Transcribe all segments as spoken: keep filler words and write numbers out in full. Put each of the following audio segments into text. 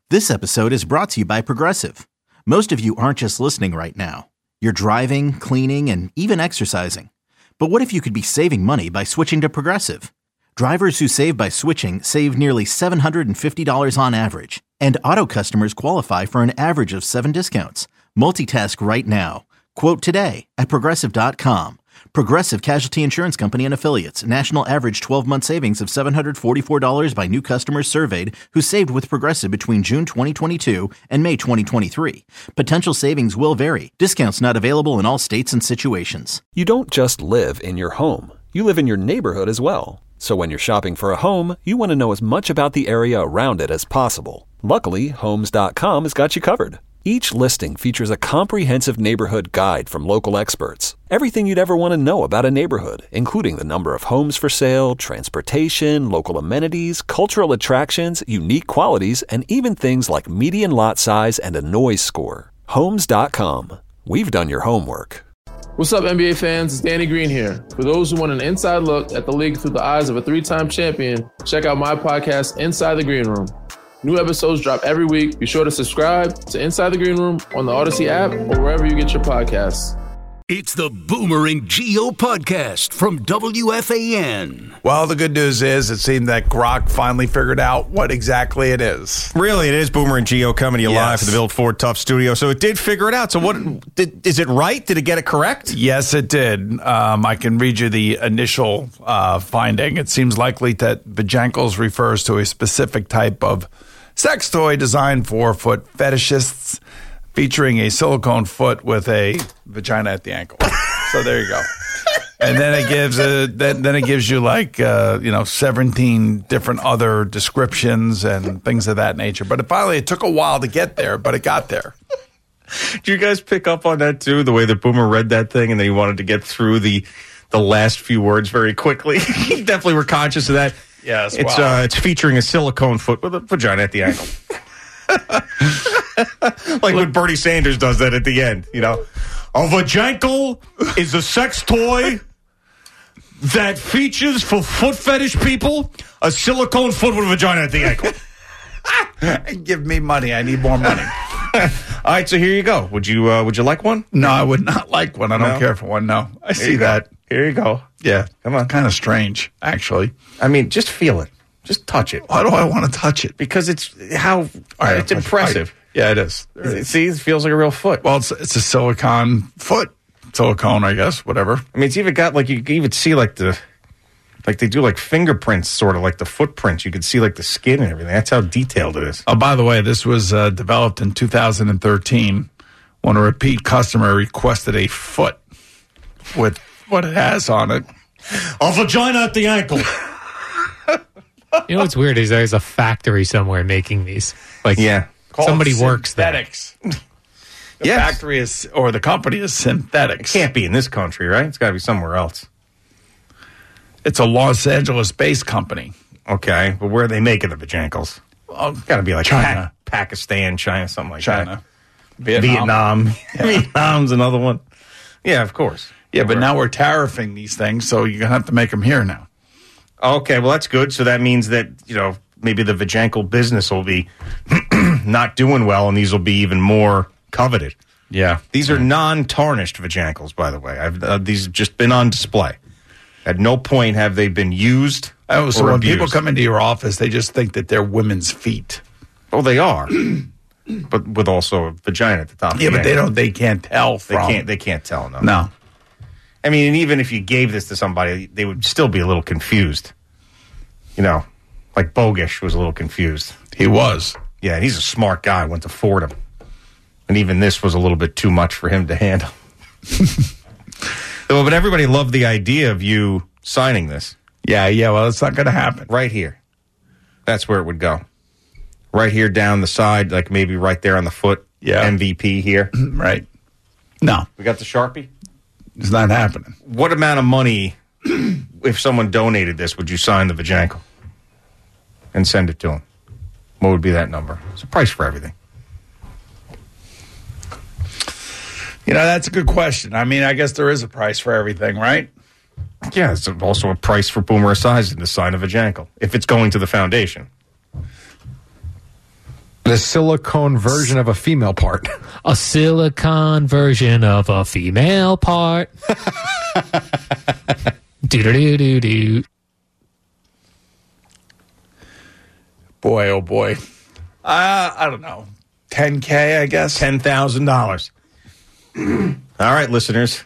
This episode is brought to you by Progressive. Most of you aren't just listening right now. You're driving, cleaning, and even exercising. But what if you could be saving money by switching to Progressive? Drivers who save by switching save nearly seven hundred fifty dollars on average. And auto customers qualify for an average of seven discounts. Multitask right now. Quote today at Progressive dot com. Progressive Casualty Insurance Company and Affiliates. National average twelve-month savings of seven hundred forty-four dollars by new customers surveyed who saved with Progressive between June twenty twenty-two and May twenty twenty-three. Potential savings will vary. Discounts not available in all states and situations. You don't just live in your home. You live in your neighborhood as well. So when you're shopping for a home, you want to know as much about the area around it as possible. Luckily, Homes dot com has got you covered. Each listing features a comprehensive neighborhood guide from local experts. Everything you'd ever want to know about a neighborhood, including the number of homes for sale, transportation, local amenities, cultural attractions, unique qualities, and even things like median lot size and a noise score. Homes dot com. We've done your homework. What's up, N B A fans? It's Danny Green here. For those who want an inside look at the league through the eyes of a three-time champion, check out my podcast, Inside the Green Room. New episodes drop every week. Be sure to subscribe to Inside the Green Room on the Odyssey app or wherever you get your podcasts. It's the Boomer and Gio podcast from W F A N. Well, the good news is it seemed that Grok finally figured out what exactly it is. Really, it is Boomer and Gio coming to you Yes. live from the Build Ford Tough studio. So it did figure it out. So what did, is it right? Did it get it correct? Yes, it did. Um, I can read you the initial uh, finding. It seems likely that Vajankles refers to a specific type of sex toy designed for foot fetishists, featuring a silicone foot with a vagina at the ankle. So there you go. And then it gives a, then, then it gives you like uh, you know seventeen different other descriptions and things of that nature. But it finally it took a while to get there, but it got there. Did you guys pick up on that too? The way that Boomer read that thing, and then he wanted to get through the the last few words very quickly. You definitely were conscious of that. Yes, it's wow. uh, it's featuring a silicone foot with a vagina at the ankle. Like when Bernie Sanders does that at the end, you know. A vajankle is a sex toy that features for foot fetish people a silicone foot with a vagina at the ankle. Give me money. I need more money. All right, so here you go. Would you uh, would you like one? No, I would not like one. I don't No? care for one. No, I Here see you that. go. Here you go. Yeah, Come on. Kind of strange, actually. I mean, just feel it. Just touch it. Why do I want to touch it? Because it's how All right, it's I'll touch it. impressive. I- yeah, it is. It is. See, it feels like a real foot. Well, it's, it's a silicone foot. Silicone, I guess, whatever. I mean, it's even got like you can even see like the like they do like fingerprints, sort of like the footprints. You can see like the skin and everything. That's how detailed it is. Oh, by the way, this was uh, developed in two thousand thirteen when a repeat customer requested a foot with what it has on it. A vagina at the ankle. You know what's weird is there's a factory somewhere making these. Like, Yeah. somebody works there. Synthetics. The Yes. factory is, or the company is Synthetics. Can't be in this country, right? It's got to be somewhere else. It's a Los Angeles-based company. Okay, but where are they making the vajankles? Oh, Got to be like China. Pa- Pakistan, China, something like China. that. Vietnam. Vietnam. Vietnam's another one. Yeah, of course. Yeah, but now we're tariffing these things, so you're going to have to make them here now. Okay, well, that's good. So that means that, you know, maybe the vajankle business will be not doing well, and these will be even more coveted. Yeah. These are non-tarnished vajankles, by the way. I've, uh, these have just been on display. At no point have they been used Oh, so or when abused. people come into your office, they just think that they're women's feet. Oh, they are. But with also a vagina at the top. Yeah, of the but they ankle. don't. They can't tell They from. can't, they can't tell, no. No. I mean, and even if you gave this to somebody, they would still be a little confused. You know, like Bogish was a little confused. He was. Yeah, and he's a smart guy, went to Fordham. And even this was a little bit too much for him to handle. Well, but everybody loved the idea of you signing this. Yeah, yeah. Well, it's not going to happen. Right here. That's where it would go. Right here down the side, like maybe right there on the foot. Yeah. M V P here. Right. No, We got the Sharpie. it's not happening. What amount of money, if someone donated this, would you sign the vajankle and send it to them? What would be that number? It's a price for everything. You know, that's a good question. I mean, I guess there is a price for everything, right? Yeah, it's also a price for Boomer Esiason to sign a vajankle if it's going to the foundation. The silicone version of a female part. A silicone version of a female part. Do-do-do-do-do. Boy, oh boy. Uh, I don't know. ten K, I guess. ten thousand dollars. All right, listeners.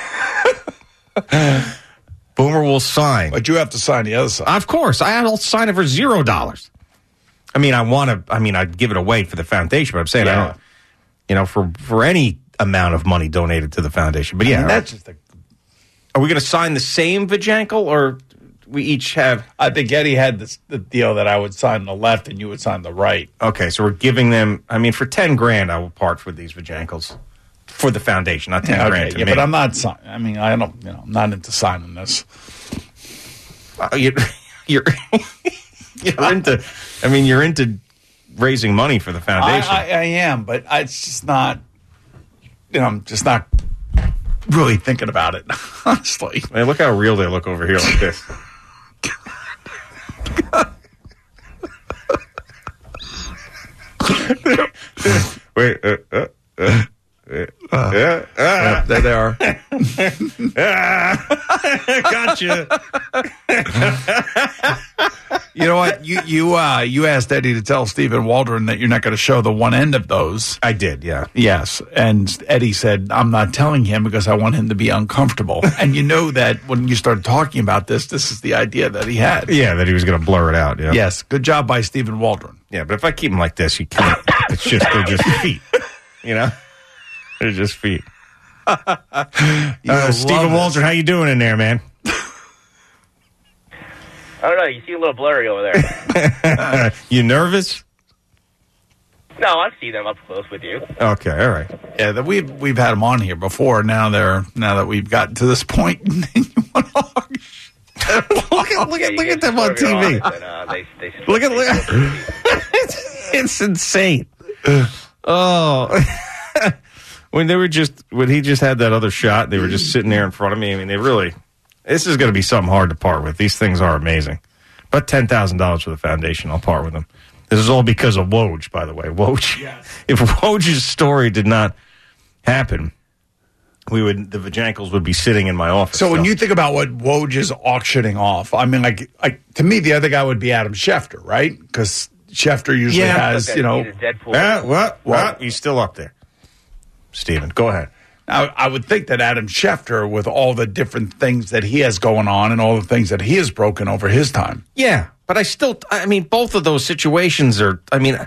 Boomer will sign. But you have to sign the other side. Of course. I'll sign it for zero dollars. I mean, I want to, I mean, I'd give it away for the foundation, but I'm saying Yeah. I don't, you know, for, for any amount of money donated to the foundation. But yeah. I mean, that's just a, are we going to sign the same Vajankel, or we each have? I think Eddie had this, the deal that I would sign the left and you would sign the right. Okay, so we're giving them, I mean, for ten grand, I will part with these Vajankels for the foundation, not ten Yeah, grand okay, to yeah, me. but I'm not signing. I mean, I don't, you know, I'm not into signing this. Uh, you, you're, you're into, I mean, you're into raising money for the I, foundation. I, I am, but I, it's just not, you know, I'm just not really thinking about it, honestly. Man, look how real they look over here like this. Wait, uh, uh, uh, uh, uh, uh, There they are. gotcha. You know what? You you uh, you asked Eddie to tell Stephen Waldron that you're not going to show the one end of those. I did, yeah. Yes, and Eddie said, I'm not telling him because I want him to be uncomfortable. And you know that when you started talking about this, this is the idea that he had. Yeah, that he was going to blur it out, yeah. Yes, good job by Stephen Waldron. Yeah, but if I keep them like this, you can't. It's just, they're just feet, you know? They're just feet. Uh, Stephen Waldron, how you doing in there, man? I don't know. You seem a little blurry over there. You nervous? No, I've seen them up close with you. Okay, all right. Yeah, that we've we've had them on here before. Now they're now that we've gotten to this point, you want to hog. look at look Yeah, at you look get at them on T swerving V. off and, uh, they, they Look at look. it's, it's insane. Oh, when they were just when he just had that other shot, they were just sitting there in front of me. I mean, they really. This is going to be something hard to part with. These things are amazing. But ten thousand dollars for the foundation, I'll part with them. This is all because of Woj, by the way. Woj. Yes. If Woj's story did not happen, we would the Vajankels would be sitting in my office. So when you think about what Woj is auctioning off, I mean, like, like to me, the other guy would be Adam Schefter, right? Because Schefter usually Yeah. has, Okay, you know. he's a Deadpool. Uh, what? What? He's still up there. Steven, go ahead. I, I would think that Adam Schefter, with all the different things that he has going on and all the things that he has broken over his time. Yeah, but I still, I mean, both of those situations are, I mean,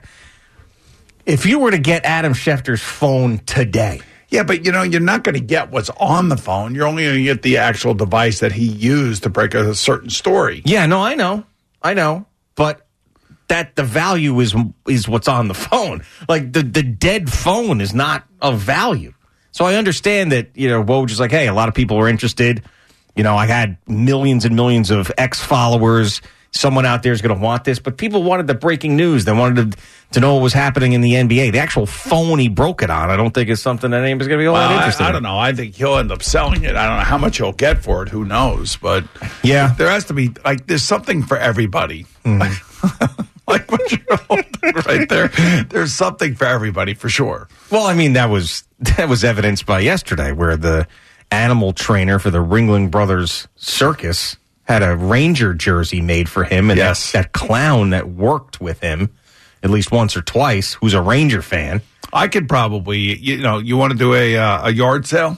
if you were to get Adam Schefter's phone today. Yeah, but, you know, you're not going to get what's on the phone. You're only going to get the actual device that he used to break a certain story. Yeah, no, I know. I know. But that the value is is what's on the phone. Like, the, the dead phone is not of value. So I understand that, you know, Woj is like, hey, a lot of people are interested. You know, I had millions and millions of ex-followers. Someone out there is going to want this. But people wanted the breaking news. They wanted to, to know what was happening in the N B A. The actual phone he broke it on, I don't think is something that anybody's going to be all Well, that I, interested I in. don't know. I think he'll end up selling it. I don't know how much he'll get for it. Who knows? But Yeah. there has to be, like, there's something for everybody. Mm-hmm. Like what you're holding right there. There's something for everybody, for sure. Well, I mean, that was that was evidenced by yesterday, where the animal trainer for the Ringling Brothers Circus had a Ranger jersey made for him, and Yes. that, that clown that worked with him at least once or twice, who's a Ranger fan. I could probably, you know, you want to do a uh, a yard sale?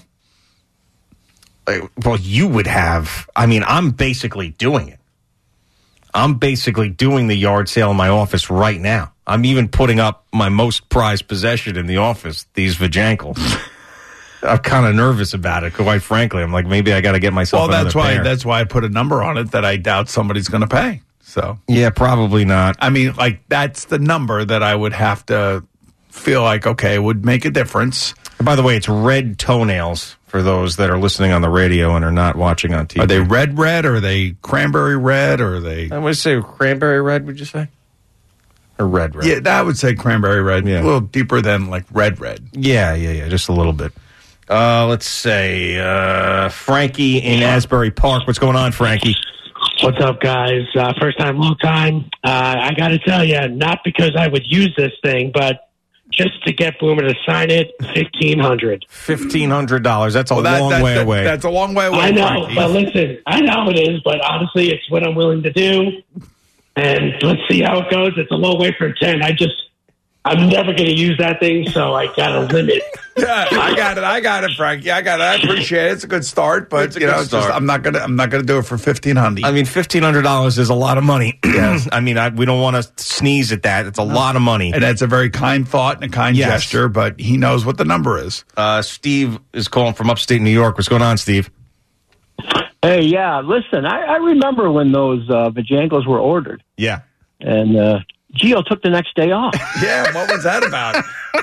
uh, Well, you would have. I mean, I'm basically doing it. I'm basically doing the yard sale in my office right now. I'm even putting up my most prized possession in the office, these Vajankels. I'm kind of nervous about it, quite frankly. I'm like, maybe I got to get myself Well, another that's why pair. that's why I put a number on it that I doubt somebody's going to pay. So, Yeah, probably not. I mean, like, that's the number that I would have to feel like, okay, would make a difference. And by the way, it's red toenails for those that are listening on the radio and are not watching on T V. Are they red red? Or are they cranberry red? Or are they... I would say cranberry red, would you say? Or red red? Yeah, I would say cranberry red. Yeah. A little deeper than, like, red red. Yeah, yeah, yeah, just a little bit. Uh, let's say uh, Frankie in Asbury Park. What's going on, Frankie? What's up, guys? Uh, first time, long time. Uh, I got to tell you, not because I would use this thing, but just to get Boomer to sign it, fifteen hundred dollars. fifteen hundred dollars. That's a Well, that- long that- way that- away. That's a long way away. I know, Frankie. but listen, I know it is, but honestly, it's what I'm willing to do. And let's see how it goes. It's a low way for ten. I just, I'm never going to use that thing, so I got to limit. Yeah, I got it. I got it, Frankie. I got it. I appreciate it. It's a good start, but It's a you know, good it's just, start. I'm not gonna. I'm not gonna do it for fifteen hundred. I mean, fifteen hundred dollars is a lot of money. I mean, I, we don't want to sneeze at that. It's a lot of money. And that's a very kind thought and a kind Yes. gesture, but he knows what the number is. Uh, Steve is calling from upstate New York. What's going on, Steve? Hey, yeah, listen, I, I remember when those uh, Vajangos were ordered, Yeah. and uh, Gio took the next day off. Yeah, what was that about?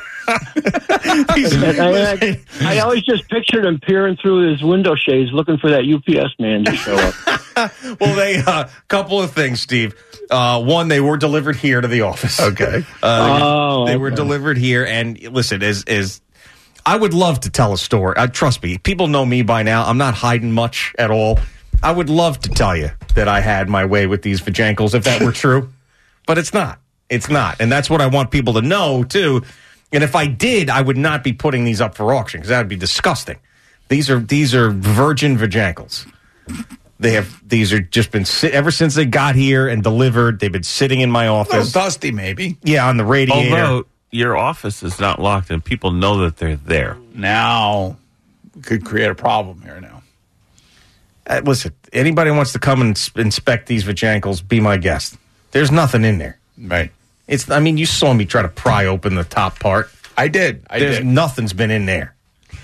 And I, I, I always just pictured him peering through his window shades looking for that U P S man to show up. Well, they a uh, couple of things, Steve. Uh, one, they were delivered here to the office. Okay. Uh, Oh, they were okay. delivered here, and listen, is is I would love to tell a story. Uh, trust me, people know me by now. I'm not hiding much at all. I would love to tell you that I had my way with these Vajankles if that were true, but it's not. It's not, and that's what I want people to know too. And if I did, I would not be putting these up for auction because that would be disgusting. These are these are virgin Vajankles. They have these are just been sit, ever since they got here and delivered. They've been sitting in my A little office. dusty, maybe. Yeah, on the radiator. Although your office is not locked and people know that they're there. Now, we could create a problem here now. Uh, listen, anybody wants to come and s- inspect these Vajankles, be my guest. There's nothing in there. Right. It's. I mean, you saw me try to pry open the top part. I did. I There's did. nothing's been in there.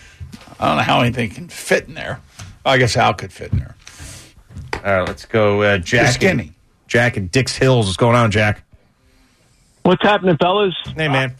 I don't know how anything can fit in there. I guess Al could fit in there. All right, let's go. Uh, Jack. You're skinny. And, Jack and Dix Hills. What's going on, Jack? What's happening, fellas? Hey, man.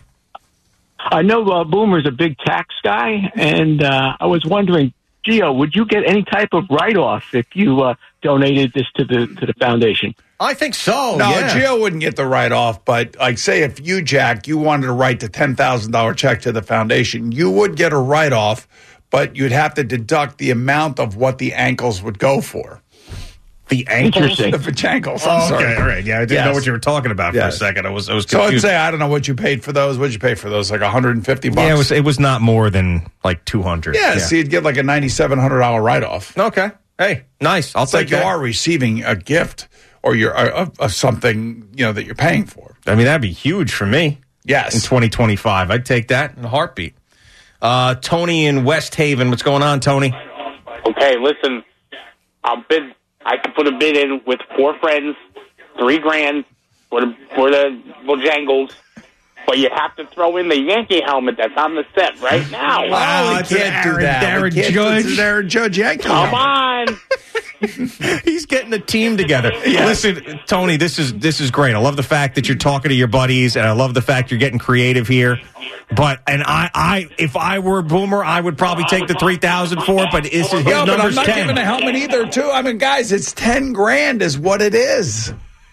I know uh, Boomer's a big tax guy, and uh, I was wondering, Gio, would you get any type of write-off if you uh, donated this to the to the foundation? I think so. No, yeah. Gio wouldn't get the write-off, but like say if you, Jack, you wanted to write the ten thousand dollars check to the foundation, you would get a write-off, but you'd have to deduct the amount of what the ankles would go for. The ankles? The Vajankles, I'm Oh, sorry. okay, all right. Yeah, I didn't Yes. know what you were talking about for a Yes. second. I was, I was So I'd confused. say, I don't know what you paid for those. What did you pay for those? Like one hundred fifty bucks? yeah, it was, it was not more than like two hundred. Yeah, so you'd get like a nine thousand seven hundred dollars write-off. Okay. Hey, nice. I'll It's take like you that. are receiving a gift or you're uh, of, of something, you know, that you're paying for. I mean, that'd be huge for me. Yes. In twenty twenty-five. I'd take that in a heartbeat. Uh, Tony in West Haven. What's going on, Tony? Okay, listen, I'll bid. I could put a bid in with four friends, three grand for the for the Bojangles, but you have to throw in the Yankee helmet that's on the set right now. Wow, we can't do that. We can't do- It's an Aaron Judge Yankee Come helmet. on. He's getting a team together. Listen, Tony, this is this is great. I love the fact that you're talking to your buddies, and I love the fact you're getting creative here. But and I, I if I were Boomer, I would probably take the three thousand for it. But is his Yeah, but I'm number's not ten? giving a helmet either, too. I mean, guys, it's ten grand is what it is.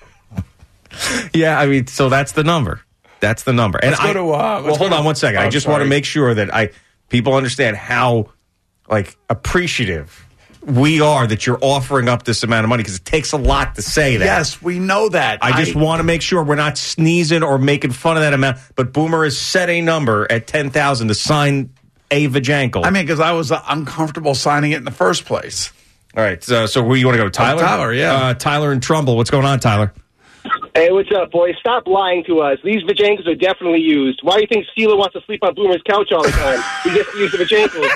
Yeah, I mean, so that's the number. That's the number. And Let's go I, to, uh, well, let's hold go on to- one second. I Oh, just want to sorry. make sure that I people understand how like appreciative we are that you're offering up this amount of money because it takes a lot to say that. Yes, we know that. I just want to make sure we're not sneezing or making fun of that amount. But Boomer has set a number at ten thousand to sign a Vajankle. I mean, because I was uh, uncomfortable signing it in the first place. All right. So, so where you want to go, Tyler? Tyler, yeah. Uh, Tyler and Trumbull. What's going on, Tyler? Hey, what's up, boys? Stop lying to us. These Vajankles are definitely used. Why do you think Steeler wants to sleep on Boomer's couch all the time? He gets to use the Vajankles.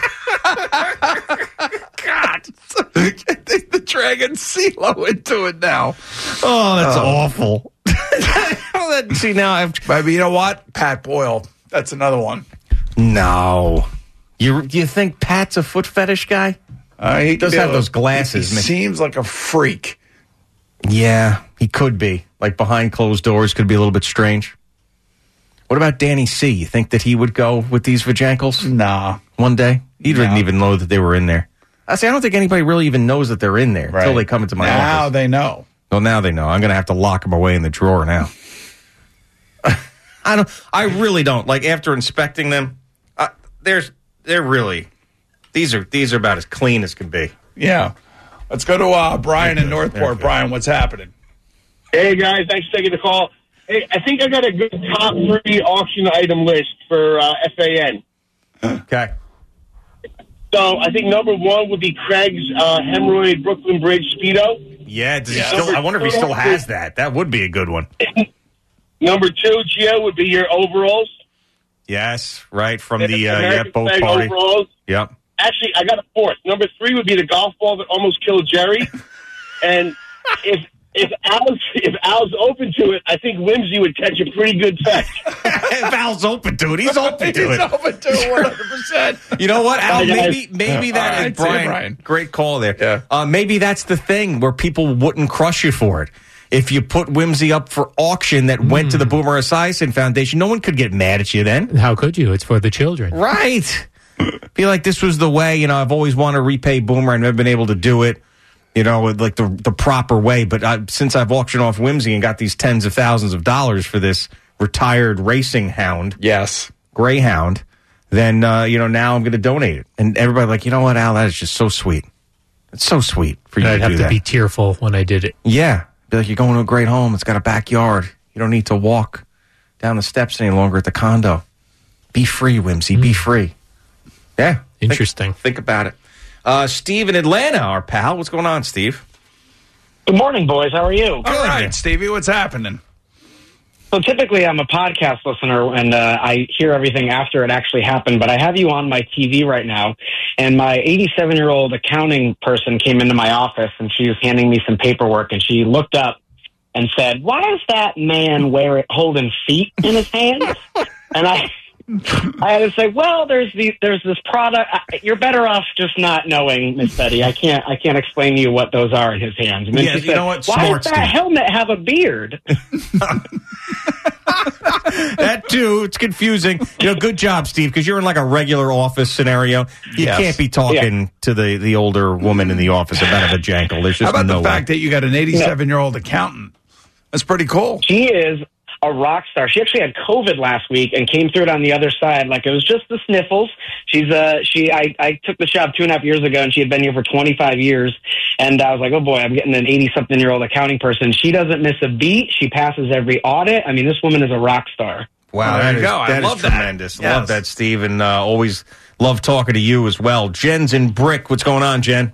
God. the Dragon CeeLo into it now. Oh, that's Oh. awful. See, now I've. Maybe, you know what? Pat Boyle. That's another one. No. You you think Pat's a foot fetish guy? Uh, he He does could be have a- those glasses. He man. seems like a freak. Yeah, he could be. Like behind closed doors, could be a little bit strange. What about Danny C? You think that he would go with these Vajankles? Nah. One day? He No. didn't even know that they were in there. I say, I don't think anybody really even knows that they're in there until Right. they come into my Now office. they know. Well, now they know. I'm going to have to lock them away in the drawer now. I don't. I really don't. Like after inspecting them, uh, there's they're really these are these are about as clean as can be. Yeah. Let's go to uh, Brian in Northport. Brian, what's happening? Hey, guys. Thanks for taking the call. Hey, I think I got a good top three auction item list for uh, F A N. Okay. So I think number one would be Craig's uh, hemorrhoid Brooklyn Bridge Speedo. Yeah, does he still, I wonder if he still has that. That would be a good one. Number two, Gio, would be your overalls. Yes, right, from the uh, yeah, American boat flag party. Overalls. Yep. Actually, I got a fourth. Number three would be the golf ball that almost killed Jerry. And if if Al's if Al's open to it, I think Whimsy would catch a pretty good fetch. If Al's open to it, he's open to He's it. open to it one hundred percent. You know what, Al? Bye, guys. Maybe maybe Yeah. that All is right, see you, Brian, Brian. Great call there. Yeah. Uh, maybe that's the thing where people wouldn't crush you for it. If you put Whimsy up for auction that went Hmm. to the Boomer Esiason Foundation, no one could get mad at you then. How could you? It's for the children. Right. Feel like this was the way, you know, I've always wanted to repay Boomer. I've never been able to do it, you know, with like the, the proper way. But I, since I've auctioned off Whimsy and got these tens of thousands of dollars for this retired racing hound, Yes. Greyhound, then, uh, you know, now I'm going to donate it. And everybody like, you know what, Al, that is just so sweet. It's so sweet for you I'd to have do to that. be tearful when I did it. Yeah. Be like, you're going to a great home. It's got a backyard. You don't need to walk down the steps any longer at the condo. Be free, Whimsy. Be free. Yeah. Interesting. Think, think about it. Uh, Steve in Atlanta, our pal. What's going on, Steve? Good morning, boys. How are you? All right, Stevie, what's happening? So typically I'm a podcast listener, and uh, I hear everything after it actually happened, but I have you on my T V right now, and my eighty-seven-year-old accounting person came into my office, and she was handing me some paperwork, and she looked up and said, "Why is that man wearing holding feet in his hands?" And I... I had to say, well, there's the, there's this product. I, you're better off just not knowing, Miss Betty. I can't I can't explain to you what those are in his hands. And then Yeah, she you said, know what? why Smart, does that Steve. helmet have a beard? That, too, it's confusing. You know, good job, Steve, because you're in like a regular office scenario. You Yes. can't be talking to the, the older woman in the office about a vajankle. There's just How about no the fact way. that you got an eighty-seven-year-old accountant? That's pretty cool. She is a rock star. She actually had COVID last week and came through it on the other side. Like, it was just the sniffles. She's uh she I, I took the job two and a half years ago, and she had been here for twenty-five years. And I was like, oh boy, I'm getting an eighty-something-year-old accounting person. She doesn't miss a beat. She passes every audit. I mean, this woman is a rock star. Wow, Oh, there that you is, go. I that is love that. tremendous. Yes. Love that, Steve, and uh, always love talking to you as well. Jen's in Brick. What's going on, Jen?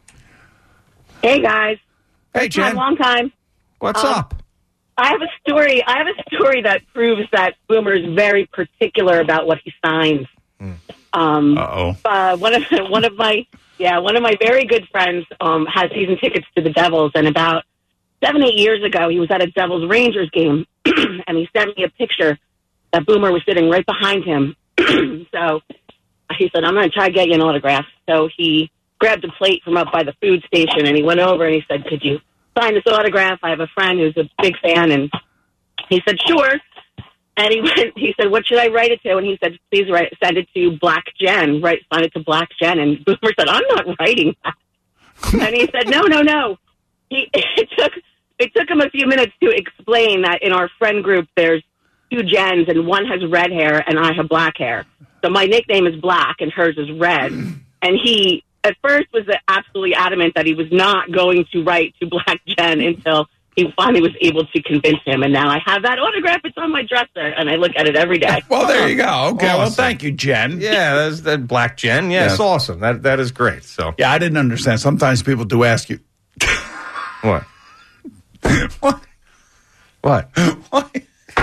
Hey guys. Hey, First time, Jen. long time. What's Um, up? I have a story. I have a story that proves that Boomer is very particular about what he signs. Um, Uh-oh. uh, one of one of my yeah one of my very good friends um, has season tickets to the Devils, and about seven eight years ago, he was at a Devils Rangers game, and he sent me a picture that Boomer was sitting right behind him. So he said, "I'm going to try to get you an autograph." So he grabbed a plate from up by the food station, and he went over and he said, "Could you sign this autograph? I have a friend who's a big fan." And he said, "Sure." And he went, he said, "What should I write it to?" And he said, "Please write, send it to Black Jen, right, sign it to Black Jen." And Boomer said, "I'm not writing that." And he said, no, no, no. He, it took, it took him a few minutes to explain that in our friend group, there's two Jens, and one has red hair and I have black hair. So my nickname is Black and hers is Red. And he, at first, was absolutely adamant that he was not going to write to Black Jen until he finally was able to convince him. And now I have that autograph. It's on my dresser, and I look at it every day. Well, there you go. Okay, well, Awesome. thank you, Jen. Yeah, that's that Black Jen. Yeah, Yes. it's awesome. That That is great. So Yeah, I didn't understand. Sometimes people do ask you, What? what? What? What?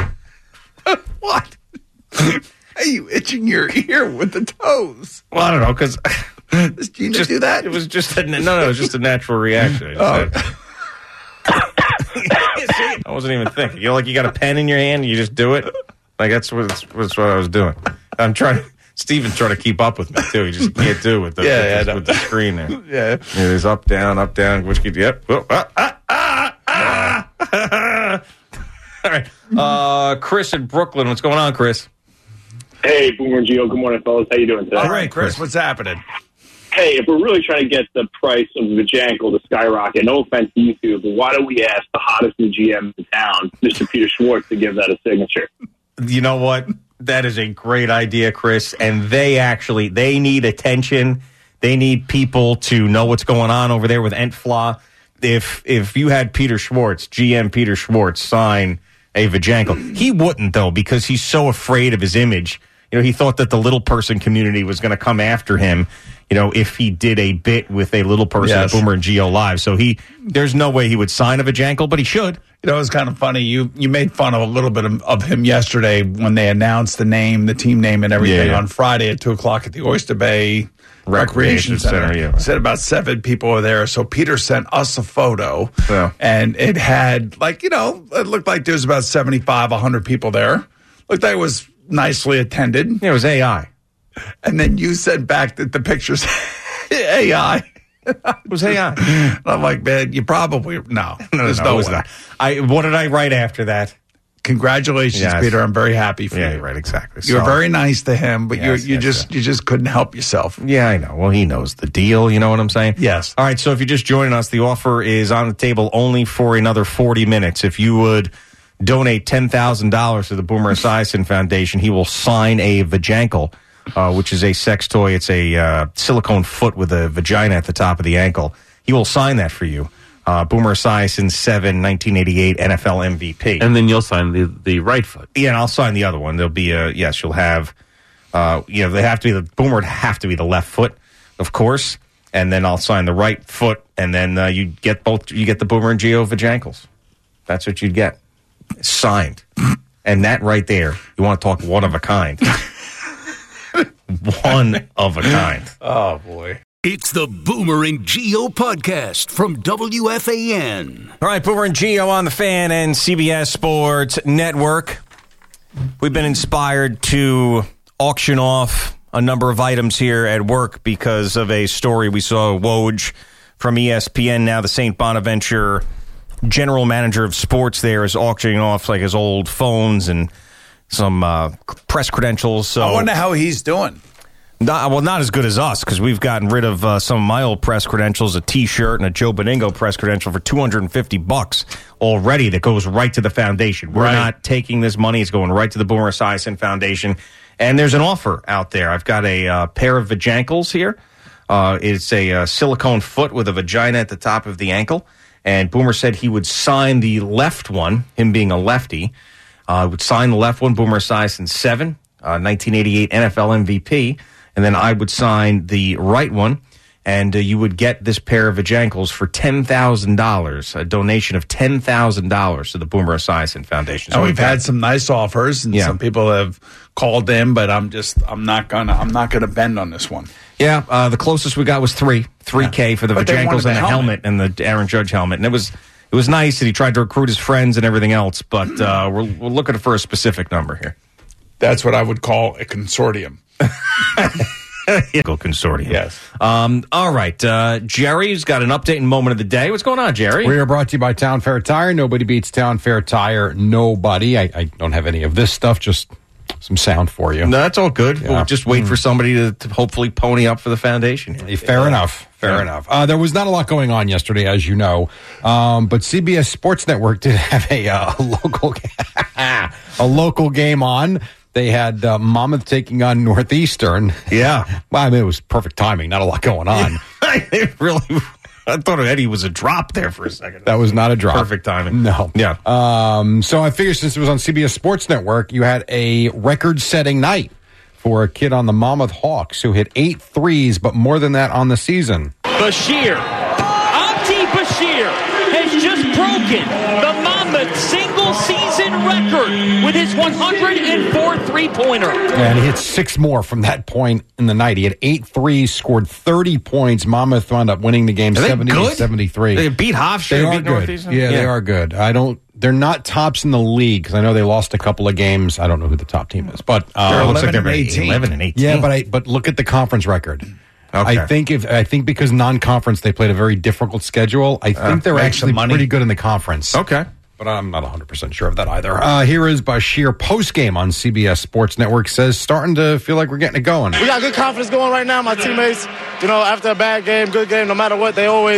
What? Are you itching your ear with the toes? Well, I don't know, because Does Gina just do that? It was just a, no, no, it was just a natural reaction. I just Oh. said- I wasn't even thinking. You know, like you got a pen in your hand, and you just do it. Like that's what that's what I was doing. I'm trying. Steven's trying to keep up with me too. He just can't do it with the, Yeah, with, yeah, I the know. with the screen there. Yeah. Yeah, there's up, down, up, down. Which could yep. Oh, ah, ah, ah, ah. All right, uh, Chris in Brooklyn. What's going on, Chris? Hey, Boomer and Gio. Good morning, fellas. How you doing today? All right, Chris, what's happening? Hey, if we're really trying to get the price of the Vajankle to skyrocket, no offense to you two, but why don't we ask the hottest new G M in town, Mister Peter Schwartz, to give that a signature? You know what? That is a great idea, Chris. And they actually they need attention They need people to know what's going on over there with Entfla. If if you had Peter Schwartz, G M Peter Schwartz, sign a Vajanko, he wouldn't, though, because he's so afraid of his image. You know, he thought that the little person community was going to come after him, you know, if he did a bit with a little person Yes. at Boomer and Geo Live. So he, there's no way he would sign a Vajanko, but he should. You know, it was kind of funny. You you made fun of a little bit of, of him yesterday when they announced the name, the team name, and everything Yeah, yeah. on Friday at two o'clock at the Oyster Bay Recreation Recreation Center. Center, yeah. Said about seven people were there. So Peter sent us a photo, Yeah. and it had, like, you know, it looked like there was about seventy-five, one hundred people there. Looked like it was nicely attended. Yeah, it was A I. And then you said back that the pictures A I. It was A I. And I'm like, man, you probably no. No, There's no, no it was way. not. I, what did I write after that? Congratulations, Yes. Peter. I'm very happy for Yeah, you. you're right, exactly. You were So- very nice to him, but Yes, you you yes, just you just couldn't help yourself. Yeah, I know. Well, he knows the deal. You know what I'm saying? Yes. All right. So if you're just joining us, the offer is on the table only for another forty minutes. If you would donate ten thousand dollars to the Boomer Esiason Foundation, he will sign a Vajanko, uh, which is a sex toy. It's a uh, silicone foot with a vagina at the top of the ankle. He will sign that for you. Uh, Boomer Esiason, seven, nineteen eighty-eight N F L M V P. And then you'll sign the, the right foot. Yeah, and I'll sign the other one. There'll be a, yes, you'll have, uh, you know, they have to be, the Boomer would have to be the left foot, of course, and then I'll sign the right foot, and then uh, you get both, you get the Boomer and Geo Vajankles. That's what you'd get. Signed. And that right there, you want to talk one of a kind. One of a kind. Oh, boy. It's the Boomer and Geo podcast from W F A N. All right, Boomer and Geo on the Fan and C B S Sports Network. We've been inspired to auction off a number of items here at work because of a story we saw Woj from E S P N. Now the Saint Bonaventure general manager of sports there is auctioning off like his old phones and some uh, press credentials. So I wonder how he's doing. Not, well, not as good as us, because we've gotten rid of uh, some of my old press credentials, a T-shirt and a Joe Beningo press credential for two hundred fifty bucks already that goes right to the foundation. We're Right. not taking this money. It's going right to the Boomer Esiason Foundation. And there's an offer out there. I've got a uh, pair of Vajankles here. Uh, it's a uh, silicone foot with a vagina at the top of the ankle. And Boomer said he would sign the left one, him being a lefty, uh, would sign the left one, Boomer Esiason seven, uh, nineteen eighty-eight N F L M V P. And then I would sign the right one, and uh, you would get this pair of Vajankles for ten thousand dollars, a donation of ten thousand dollars to the Boomer Esiason Foundation. And we've had some nice offers, and Yeah. some people have called in, but I'm just I'm not gonna I'm not gonna bend on this one. Yeah, uh, the closest we got was three, three K for the But they Vajankles wanted and the the helmet. helmet and the Aaron Judge helmet, and it was it was nice that he tried to recruit his friends and everything else, but uh, we're we're looking for a specific number here. That's what I would call a consortium. Go consortium. Yes. Um, all right, uh, Jerry's got an update and moment of the day. What's going on, Jerry? We are brought to you by Town Fair Tire. Nobody beats Town Fair Tire. Nobody. I, I don't have any of this stuff, just some sound for you. No, that's all good. Yeah. We'll just wait Mm. for somebody to, to hopefully pony up for the foundation here. Fair enough. Fair Yeah. enough. Uh, there was not a lot going on yesterday, as you know, um, but C B S Sports Network did have a, uh, a local a local game on. They had uh, Monmouth taking on Northeastern. Yeah. Well, I mean, it was perfect timing. Not a lot going on. It really, I thought Eddie was a drop there for a second. That was not a drop. Perfect timing. No. Yeah. Um, so I figured since it was on C B S Sports Network, you had a record-setting night for a kid on the Monmouth Hawks who hit eight threes, but more than that on the season. Bashir. Abdi Bashir has just broken the Monmouth single-season record with his one hundred four three-pointer. And he hit six more from that point in the night. He had eight threes, scored thirty points. Monmouth wound up winning the game Are they seventy good? to seventy-three. They beat Hofstra. They are beat good. Northeastern? Yeah, they are good. I don't. They're not tops in the league because I know they lost a couple of games. I don't know who the top team is, but uh, They're looks like they're eleven and eighteen. eleven and eighteen. yeah. But I but look at the conference record. Okay. I think if I think because non-conference they played a very difficult schedule. I think Uh, they're make actually some money. pretty good in the conference. Okay. But I'm not one hundred percent sure of that either. Uh, here is Bashir postgame on C B S Sports Network. Says starting to feel like we're getting it going. We got good confidence going right now. My teammates, you know, after a bad game, good game, no matter what, they always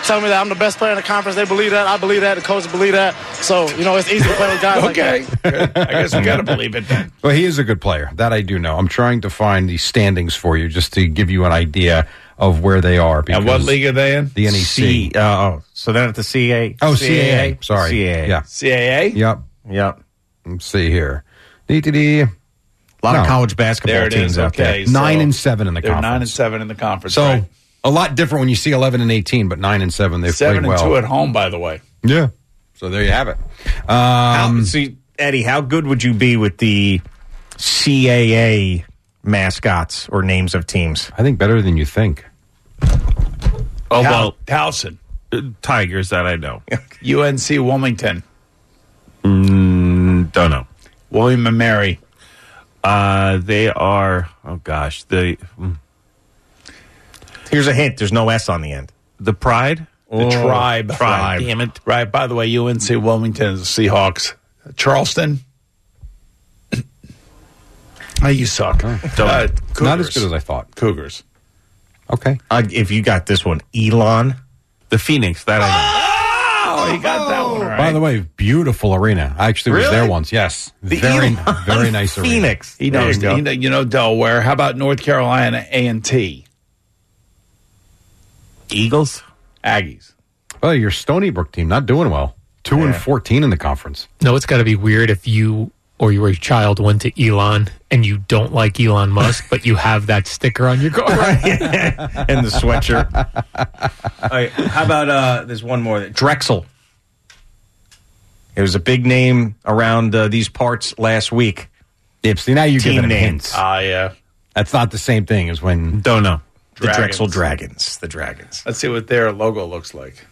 telling me that I'm the best player in the conference. They believe that. I believe that. The coaches believe that. So, you know, it's easy to play with guys okay. like that. I guess we got to believe it then. Well, he is a good player. That I do know. I'm trying to find the standings for you just to give you an idea of where they are. And what league are they in? The N E C. C, uh, oh, so then at the C A. Oh, C A A. Sorry. C A A. Yeah. C A A? Yep. Yep. Let's see here. D-D-D. A lot No. of college basketball There it teams is. out there. Okay. So Nine and seven in the they're conference. nine and seven in the conference. So right? a lot different when you see eleven and eighteen, but nine and seven they've seven played and well. two at home, by the way. Yeah. So there you have it. Um, How, see, Eddie, how good would you be with the C A A mascots or names of teams? I think better than you think. Oh, Tal- well, Towson, uh, Tigers, that I know. U N C Wilmington, Mm, don't know. William and Mary. Uh, they are, oh gosh, the mm, Here's a hint. There's no S on the end. the Pride? The Oh, Tribe. Tribe. Damn it. Right. By the way, U N C Wilmington is the Seahawks. Charleston. Oh, you suck. Oh. Uh, Not as good as I thought. Cougars. Okay. Uh, if you got this one, Elon. The Phoenix, that I know. Oh, you got that one right. By the way, beautiful arena. I actually was Really? there once. Yes. The very, Elon very nice arena. Phoenix. He There knows, you go. he know, you know Delaware. How about North Carolina A and T? Eagles? Aggies. Well, your Stony Brook team not doing well. Two and Yeah. fourteen in the conference. No, it's got to be weird if you or your child went to Elon and you don't like Elon Musk, but you have that sticker on your car. And the sweatshirt. All right, how about uh, there's one more. Drexel. It was a big name around uh, these parts last week. Yep, see, now you're Team giving them names. hints. Ah, yeah. That's not the same thing as when... Don't know. The Dragons. Drexel Dragons. The Dragons. Let's see what their logo looks like.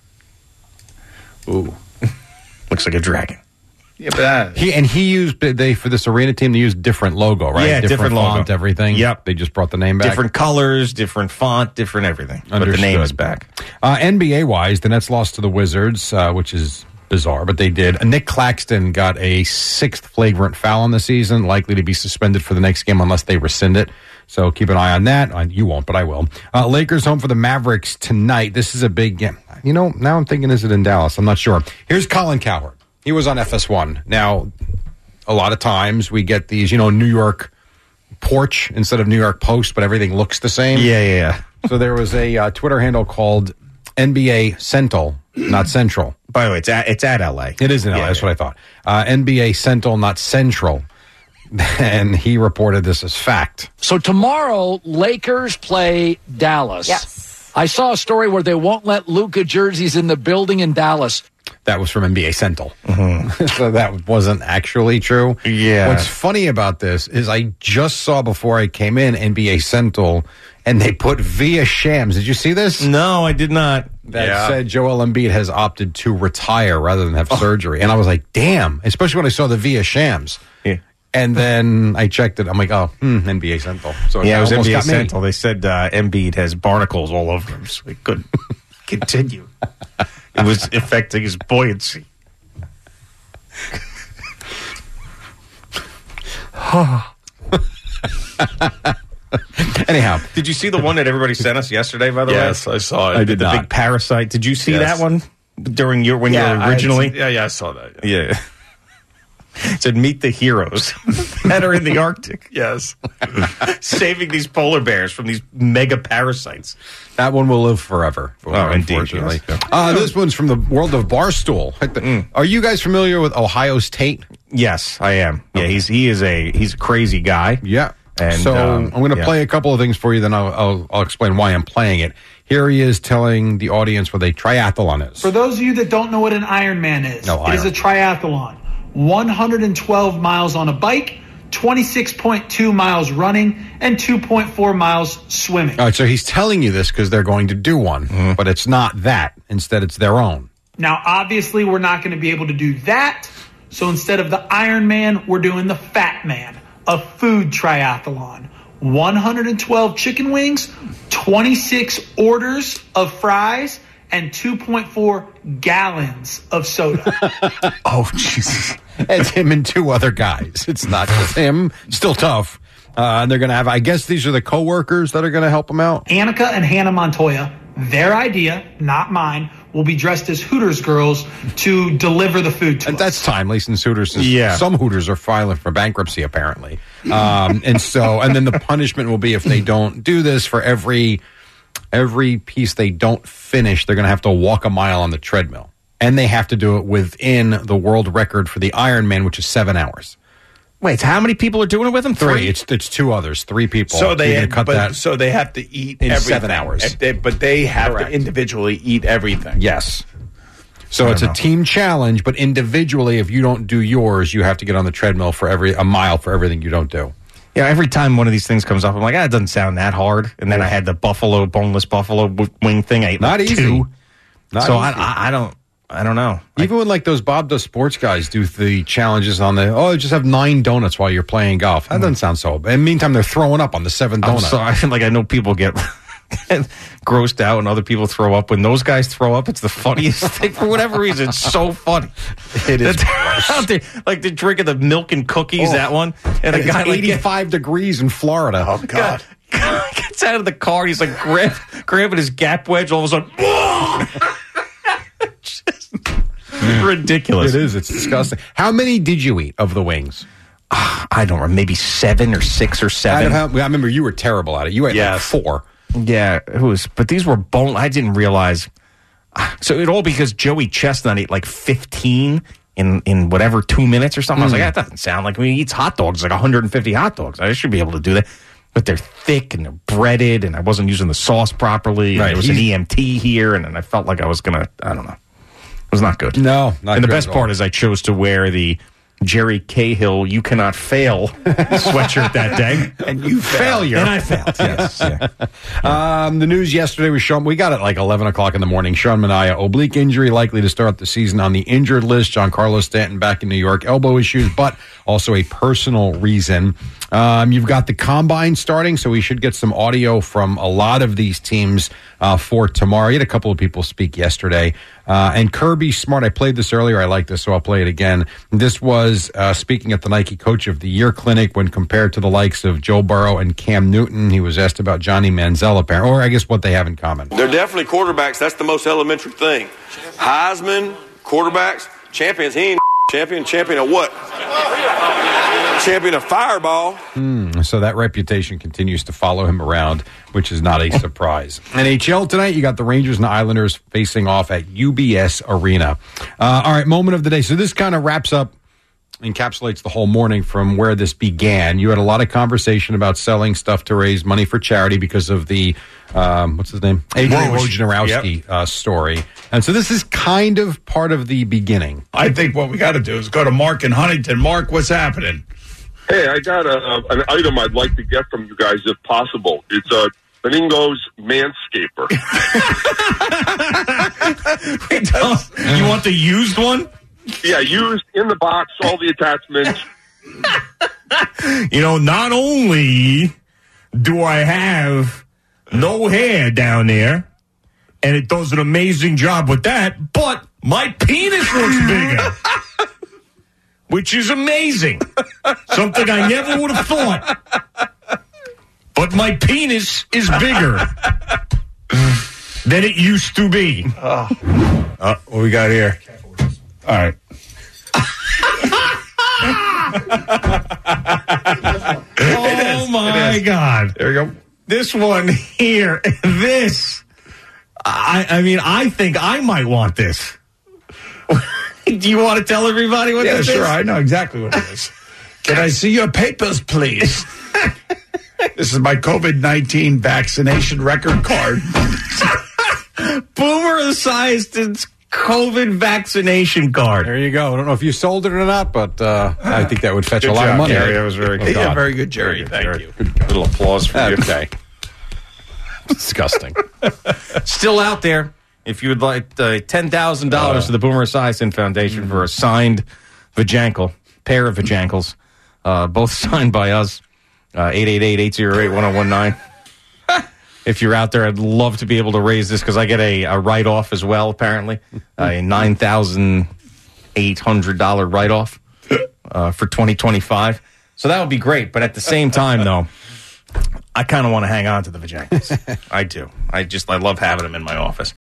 Ooh. Looks like a dragon. Yeah, but that, He and he used they for this arena team. They used different logo, right? Yeah, different logo. font, everything. Yep. They just brought the name back. Different colors, different font, different everything. But the Understood. name is back. Uh, N B A wise, the Nets lost to the Wizards, uh, which is bizarre, but they did. Uh, Nick Claxton got a sixth flagrant foul in the season, likely to be suspended for the next game unless they rescind it. So keep an eye on that. Uh, you won't, but I will. Uh, Lakers home for the Mavericks tonight. This is a big game. You know, now I'm thinking, is it in Dallas? I'm not sure. Here's Colin Cowherd. He was on F S one. Now, a lot of times we get these, you know, New York Porch instead of New York Post, but everything looks the same. Yeah, yeah, yeah. So there was a uh, Twitter handle called N B A Central, not Central. By the way, it's at, it's at L A. It is in L A. Yeah, That's yeah. what I thought. Uh, N B A Central, not Central. And he reported this as fact. So tomorrow, Lakers play Dallas. Yes. I saw a story where they won't let Luka jerseys in the building in Dallas. That was from N B A Central. Mm-hmm. So that wasn't actually true. Yeah. What's funny about this is I just saw before I came in N B A Central, and they put via Shams. Did you see this? No, I did not. That Yeah. said Joel Embiid has opted to retire rather than have surgery. And I was like, damn, especially when I saw the via Shams. Yeah. And then I checked it. I'm like, oh, hmm, N B A Central. So Yeah, it was almost N B A got me. Central. They said uh, Embiid has barnacles all over him, so he couldn't continue. It was affecting his buoyancy. Anyhow, did you see the one that everybody sent us yesterday? By the Yes, way, I saw it. I I did did the not. big parasite. Did you see Yes. that one during your when yeah, you I were had originally? seen- yeah, yeah, I saw that. Yeah. It said, meet the heroes that are in the Arctic. Yes. Saving these polar bears from these mega parasites. That one will live forever. Oh, indeed, unfortunately. yes. Uh, this one's from the world of Barstool. Mm. Are you guys familiar with Ohio's Tate? Yes, I am. Yeah, he's he is a he's a crazy guy. Yeah. And so um, I'm going to yeah. play a couple of things for you, then I'll, I'll, I'll explain why I'm playing it. Here he is telling the audience what a triathlon is. For those of you that don't know what an Ironman is, No, it is a Iron. triathlon. one hundred twelve miles on a bike, twenty-six point two miles running, and two point four miles swimming. All right, so he's telling you this because they're going to do one, Mm-hmm. but it's not that. Instead, it's their own. Now, obviously, we're not going to be able to do that. So instead of the Ironman, we're doing the Fat Man, a food triathlon. one hundred twelve chicken wings, twenty-six orders of fries, and two point four gallons of soda. Oh, Jesus. It's him and two other guys. It's not just him. Still tough. Uh, and they're going to have, I guess these are the coworkers that are going to help him out. Annika and Hannah Montoya, their idea, not mine, will be dressed as Hooters girls to deliver the food to And us. that's timely since Hooters is, Yeah. some Hooters are filing for bankruptcy apparently. Um, and so, and then the punishment will be if they don't do this, for every, every piece they don't finish, they're going to have to walk a mile on the treadmill. And they have to do it within the world record for the Ironman, which is seven hours. Wait, how many people are doing it with them? Three. Three? It's it's two others, three people. So they You're gonna cut but, that. so they have to eat in everything. seven hours. If they- but they have Correct. to individually eat everything. Yes. So I it's don't a know. team challenge, but individually, if you don't do yours, you have to get on the treadmill for every a mile for everything you don't do. Yeah, every time one of these things comes up, I'm like, ah, it doesn't sound that hard. And then I had the buffalo, boneless buffalo w- wing thing. I ate Not like easy. two. Not so easy. I, I, I don't, I don't know. Even when like those Bob Does Sports guys do the challenges on the oh just have nine donuts while you're playing golf. That doesn't sound so. In the meantime, they're throwing up on the seventh I'm donut. sorry. Like I know people get grossed out and other people throw up. When those guys throw up, it's the funniest thing for whatever reason. It's so funny. It is That they're out there, like they're drinking the milk and cookies. Oh. That one, and a It's guy like eighty-five degrees in Florida. Oh God. gets out of the car. He's like grab, grabbing his Gap wedge. All of a sudden, just ridiculous. It is. It's disgusting. How many did you eat of the wings? I don't remember. Maybe seven or six or seven. I, don't have, I remember you were terrible at it. You ate like four. Yeah, it was. But these were bone. I didn't realize. So it all because Joey Chestnut ate like fifteen in in whatever two minutes or something. I was Mm. like, that doesn't sound like when he eats hot dogs, like one hundred fifty hot dogs. I should be able to do that. But they're thick and they're breaded, and I wasn't using the sauce properly. And Right, there was an he's- E M T here, and, and I felt like I was gonna. I don't know. It was not good. No, not and the good best at part all. is I chose to wear the Jerry Cahill "You Cannot Fail" sweatshirt that day, and you failure, and I failed. Yes. Yeah. Um, the news yesterday was Sean. We got it like eleven o'clock in the morning. Sean Manaea, oblique injury, likely to start the season on the injured list. Giancarlo Stanton back in New York, elbow issues, but also a personal reason. Um, you've got the combine starting, so we should get some audio from a lot of these teams uh, for tomorrow. You had a couple of people speak yesterday. Uh, and Kirby Smart, I played this earlier. I like this, so I'll play it again. This was uh, speaking at the Nike Coach of the Year clinic when compared to the likes of Joe Burrow and Cam Newton. He was asked about Johnny Manziel, apparently, or I guess what they have in common. They're definitely quarterbacks. That's the most elementary thing. Heisman, quarterbacks, champions. He ain't champion. Champion of what? Champion of fireball. Hmm, so that reputation continues to follow him around, which is not a surprise. N H L tonight, you got the Rangers and the Islanders facing off at U B S Arena. Uh, all right, moment of the day. So this kind of wraps up, encapsulates the whole morning from where this began. You had a lot of conversation about selling stuff to raise money for charity because of the, um, what's his name? Adrian Woj. Wojnarowski uh, story. And so this is kind of part of the beginning. I think what we got to do is go to Mark in Huntington. Mark, what's happening? Hey, I got a, an item I'd like to get from you guys if possible. It's a Beningo's Manscaper. You want the used one? Yeah, used in the box, all the attachments. You know, not only do I have no hair down there, and it does an amazing job with that, but my penis looks bigger. Which is amazing. Something I never would have thought. But my penis is bigger than it used to be. Uh, what we got here? All right. Oh, my God. There we go. This one here, this, I, I mean, I think I might want this. Do you want to tell everybody what Yeah, this sure. is? I know exactly what it is. Can I see your papers, please? This is my COVID nineteen vaccination record card. Boomer Esiason's COVID vaccination card. There you go. I don't know if you sold it or not, but uh, I think that would fetch Good a lot job, of money. Gary. That was very good. Oh, Yeah, God. very good, Jerry. Thank you. Little applause for you. Okay. Disgusting. Still out there. If you would like uh, ten thousand dollars to the Boomer Esiason Foundation for a signed vajankle, pair of vajankles, uh, both signed by us, uh, eight eight eight, eight oh eight, one oh one nine. If you're out there, I'd love to be able to raise this because I get a, a write-off as well, apparently, a nine thousand eight hundred dollars write-off uh, for twenty twenty-five. So that would be great. But at the same time, though, I kind of want to hang on to the vajankles. I do. I just, I love having them in my office.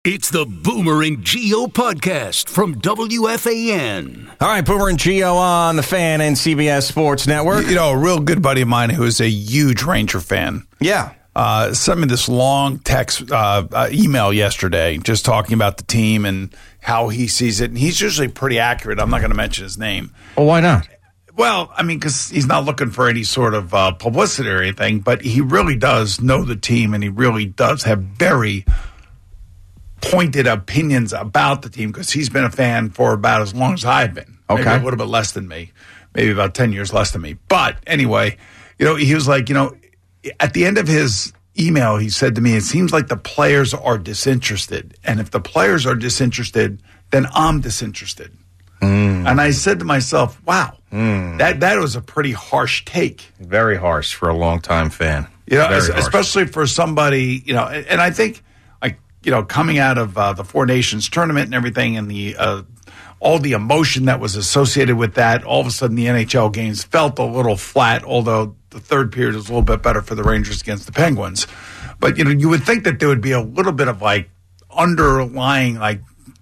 It's the Boomer and Geo podcast from W F A N. All right, Boomer and Geo on the Fan and C B S Sports Network. You know, a real good buddy of mine who is a huge Ranger fan. Yeah. Uh, sent me this long text uh, uh, email yesterday just talking about the team and how he sees it. And he's usually pretty accurate. I'm not going to mention his name. Well, why not? Well, I mean, because he's not looking for any sort of uh, publicity or anything, but he really does know the team, and he really does have very pointed opinions about the team because he's been a fan for about as long as I've been. Okay. Maybe a little bit less than me, maybe about ten years less than me. But anyway, you know, he was like, you know, at the end of his email, he said to me, it seems like the players are disinterested. And if the players are disinterested, then I'm disinterested. Mm. And I said to myself, wow, mm. that, that was a pretty harsh take. Very harsh for a longtime fan. You know, Very especially harsh. For somebody, you know, and, and I think, like, you know, coming out of uh, the Four Nations tournament and everything and the uh, all the emotion that was associated with that, all of a sudden the N H L games felt a little flat, although the third period was a little bit better for the Rangers against the Penguins. But, you know, you would think that there would be a little bit of, like, underlying, like,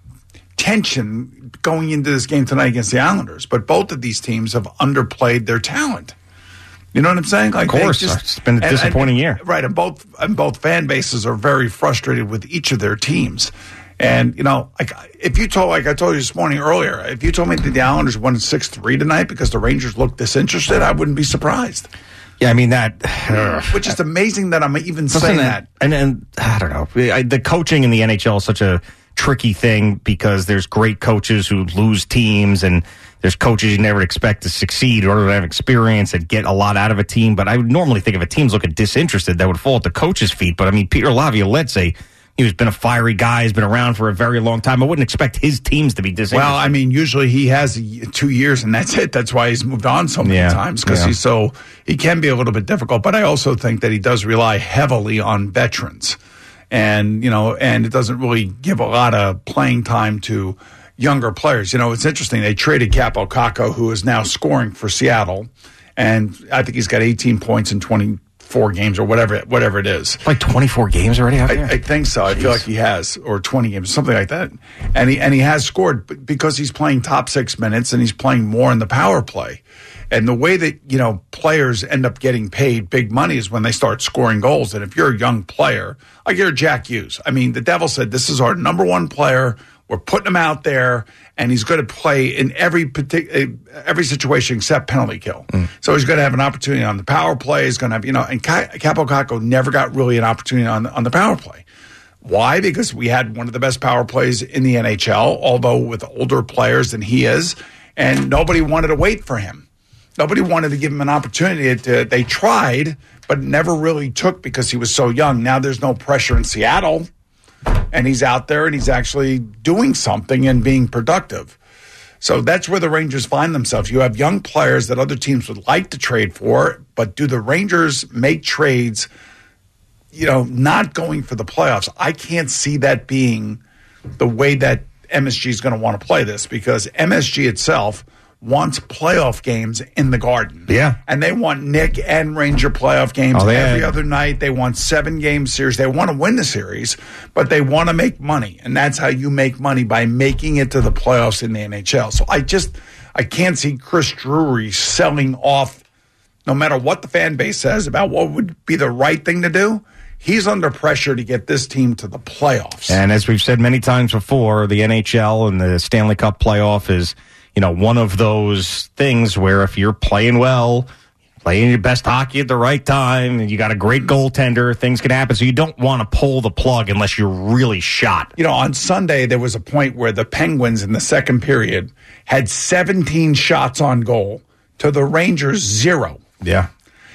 tension going into this game tonight against the Islanders. But both of these teams have underplayed their talent. You know what I'm saying? Like, of course. just, it's been a disappointing and, year. Right. And both, and both fan bases are very frustrated with each of their teams. And, you know, like if you told, like I told you this morning earlier, if you told me that the Islanders won six three tonight because the Rangers looked disinterested, I wouldn't be surprised. Yeah, I mean, that. Uh, Which is amazing that I'm even saying that. And, and I don't know. I, the coaching in the N H L is such a tricky thing because there's great coaches who lose teams and there's coaches you never expect to succeed or to have experience and get a lot out of a team. But I would normally think if a team's looking disinterested, that would fall at the coach's feet. But I mean, Peter Laviolette, he's been a fiery guy. He's been around for a very long time. I wouldn't expect his teams to be disinterested. Well, I mean, usually he has two years and that's it. That's why he's moved on so many yeah, times because yeah. he's so he can be a little bit difficult. But I also think that he does rely heavily on veterans, and you know, and it doesn't really give a lot of playing time to younger players. You know, it's interesting. They traded Capo Caco, who is now scoring for Seattle, and I think he's got eighteen points in twenty-four games or whatever whatever it is. Like twenty-four games already out there? I, I think so. Jeez. I feel like he has, or twenty games, something like that. And he and he has scored because he's playing top six minutes and he's playing more in the power play. And the way that, you know, players end up getting paid big money is when they start scoring goals. And if you're a young player, like you're Jack Hughes. I mean, the Devil said, this is our number one player. We're putting him out there, and he's going to play in every partic- every situation except penalty kill. Mm. So he's going to have an opportunity on the power play. He's going to have, you know, and Capo Caco never got really an opportunity on, on the power play. Why? Because we had one of the best power plays in the N H L, although with older players than he is, and nobody wanted to wait for him. Nobody wanted to give him an opportunity. To, they tried, but never really took because he was so young. Now there's no pressure in Seattle. And he's out there and he's actually doing something and being productive. So that's where the Rangers find themselves. You have young players that other teams would like to trade for, but do the Rangers make trades, you know, not going for the playoffs? I can't see that being the way that M S G is going to want to play this because M S G itself wants playoff games in the Garden. Yeah. And they want Nick and Ranger playoff games oh, every had... other night. They want seven-game series. They want to win the series, but they want to make money. And that's how you make money, by making it to the playoffs in the N H L. So I just I can't see Chris Drury selling off, no matter what the fan base says about what would be the right thing to do. He's under pressure to get this team to the playoffs. And as we've said many times before, the N H L and the Stanley Cup playoff is, you know, one of those things where if you're playing well, playing your best hockey at the right time, and you got a great goaltender, things can happen. So you don't want to pull the plug unless you're really shot. You know, on Sunday, there was a point where the Penguins in the second period had seventeen shots on goal to the Rangers zero. Yeah.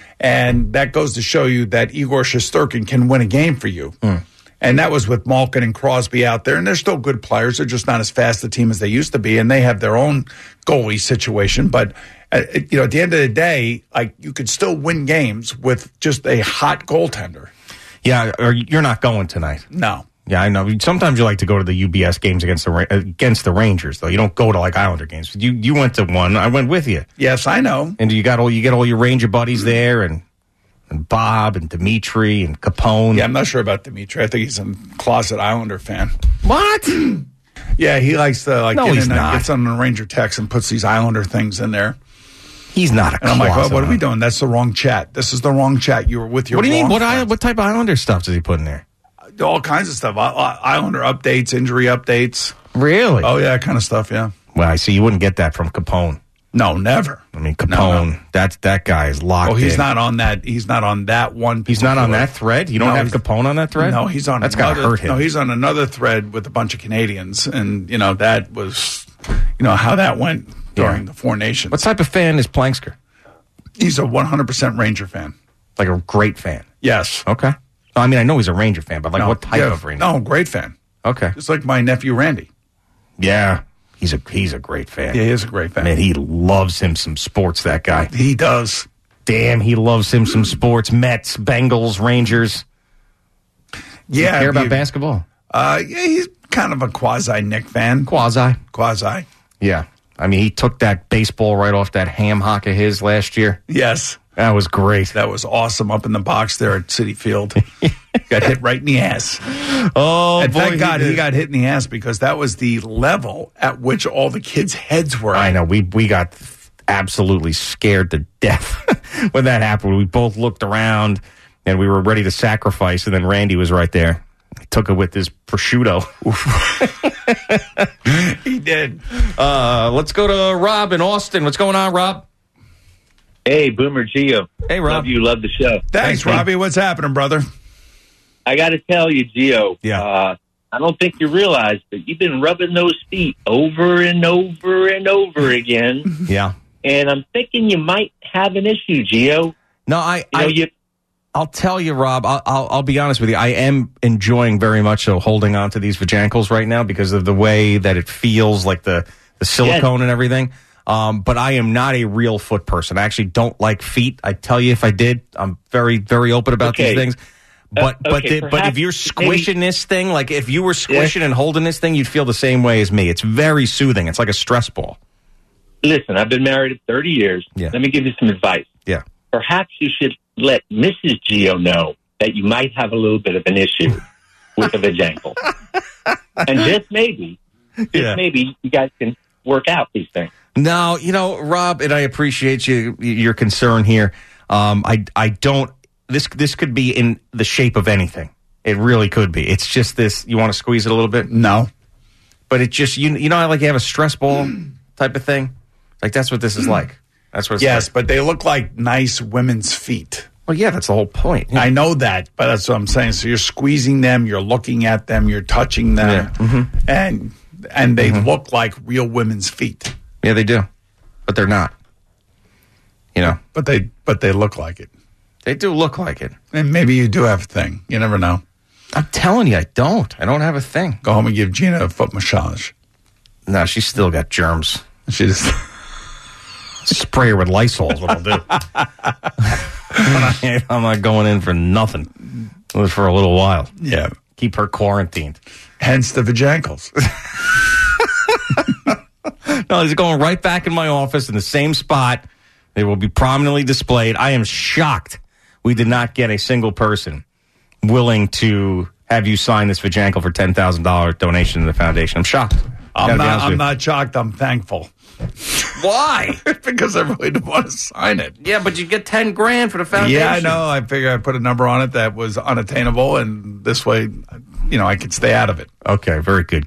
And that goes to show you that Igor Shesterkin can win a game for you. Mm. And that was with Malkin and Crosby out there. And they're still good players. They're just not as fast a team as they used to be. And they have their own goalie situation. But, uh, you know, at the end of the day, like, you could still win games with just a hot goaltender. Yeah, or you're not going tonight. No. Yeah, I know. Sometimes you like to go to the U B S games against the against the Rangers, though. You don't go to like Islander games. You you went to one. I went with you. Yes, I know. And you got all you get all your Ranger buddies there, and and Bob and Dimitri and Capone. Yeah, I'm not sure about Dimitri. I think he's a closet Islander fan. What? Yeah, he likes to like No, get he's in, not. gets on the Ranger text and puts these Islander things in there. He's not a And I'm like, oh, closet what are we Islander. doing? That's the wrong chat. This is the wrong chat. You were with your What do you mean? wrong What I, friends. what type of Islander stuff does he put in there? All kinds of stuff. I- I- Islander updates, injury updates. Really? Oh, yeah, kind of stuff, yeah. Well, I see. You wouldn't get that from Capone. No, never. I mean, Capone. No, no. That that guy is locked Oh, he's in. not on that. He's not on that one. He's not on particular- that thread. You don't No, have he's- Capone on that thread. No, he's on. That's another, gotta hurt him. No, he's on another thread with a bunch of Canadians, and you know that was, you know how that went during Yeah. the Four Nations. What type of fan is Plankster? He's a one hundred percent Ranger fan. Like a great fan. Yes. Okay. I mean, I know he's a Ranger fan, but like, No, what type yeah, of Ranger? No, great fan. Okay. Just like my nephew Randy. Yeah, he's a he's a great fan. Yeah, he is a great fan. Man, he loves him some sports. That guy. He does. Damn, he loves him some sports. Mets, Bengals, Rangers. Yeah. You care about he- basketball? Uh, yeah, he's kind of a quasi Nick fan. Quasi. Quasi. Yeah. I mean, he took that baseball right off that ham hock of his last year. Yes. That was great. That was awesome up in the box there at Citi Field. Got hit right in the ass. Oh, and boy, thank he God he, did. got hit in the ass because that was the level at which all the kids' heads were. I know. We we got absolutely scared to death when that happened. We both looked around and we were ready to sacrifice, and then Randy was right there. He took it with his prosciutto. He did. Uh, let's go to Rob in Austin. What's going on, Rob? Hey, Boomer Gio. Hey, Rob. Love you. Love the show. Thanks, Thanks, man. Robbie. What's happening, brother? I got to tell you, Gio. Yeah. Uh, I don't think you realize, but you've been rubbing those feet over and over and over again. Yeah. And I'm thinking you might have an issue, Gio. No, I. You know, I you. I'll tell you, Rob. I'll, I'll I'll be honest with you. I am enjoying very much so holding on to these vajankles right now because of the way that it feels, like the the silicone Yes. and everything. Um, but I am not a real foot person. I actually don't like feet. I tell you, if I did, I'm very very open about Okay. these things. But Uh, but okay, the, but if perhaps you're squishing maybe- this thing, like if you were squishing and holding this thing, you'd feel the same way as me. It's very soothing. It's like a stress ball. Listen, I've been married thirty years. Yeah. Let me give you some advice. Yeah. Perhaps you should let Missus Gio know that you might have a little bit of an issue with the vajankle. And just maybe, just Yeah. maybe you guys can work out these things. No, you know, Rob, and I appreciate you your concern here. Um, I I don't. This this could be in the shape of anything. It really could be. It's just this. You want to squeeze it a little bit? No, but it just you you know how like you have a stress ball type of thing. Like that's what this is like. That's what. It's Yes, like. but they look like nice women's feet. Well, yeah, that's the whole point. I know that, but that's what I'm saying. So you're squeezing them, you're looking at them, you're touching them, Yeah. Mm-hmm. and and they look like real women's feet. Yeah, they do, but they're not. You know, But they but they look like it. they do look like it. And maybe you do have a thing. You never know. I'm telling you, I don't. I don't have a thing. Go home and give Gina a foot massage. No, she's still got germs. She just spray her with Lysol is what I'll do. I'm not going in for nothing. It was for a little while. Yeah. Keep her quarantined. Hence the vajankles. No, he's going right back in my office in the same spot. They will be prominently displayed. I am shocked we did not get a single person willing to have you sign this vajankle for ten thousand dollars donation to the foundation. I'm shocked. Gotta I'm be not honest I'm with you. not shocked, I'm thankful. Why? Because I really don't want to sign it. Yeah, but you get ten grand for the foundation. Yeah, I know. I figured I put a number on it that was unattainable, and this way, you know, I could stay out of it. Okay, very good.